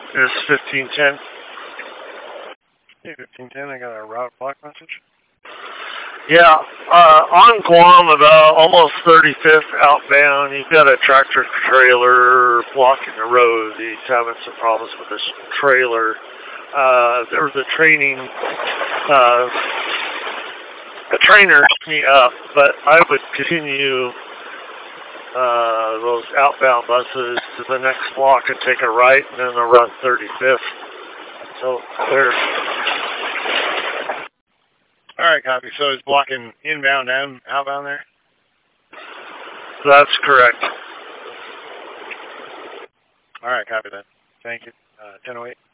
It's 1510. Hey, 1510, I got a route block message. Yeah, on Guam, about almost 35th outbound, you've got a tractor trailer blocking the road. He's having some problems with this trailer. There was a trainer picked me up, but I would continue those outbound buses to the next block and take a right, and then they'll run 35th. So there's... All right, copy. So it's blocking inbound and outbound there? That's correct. All right, copy that. Thank you. 1008.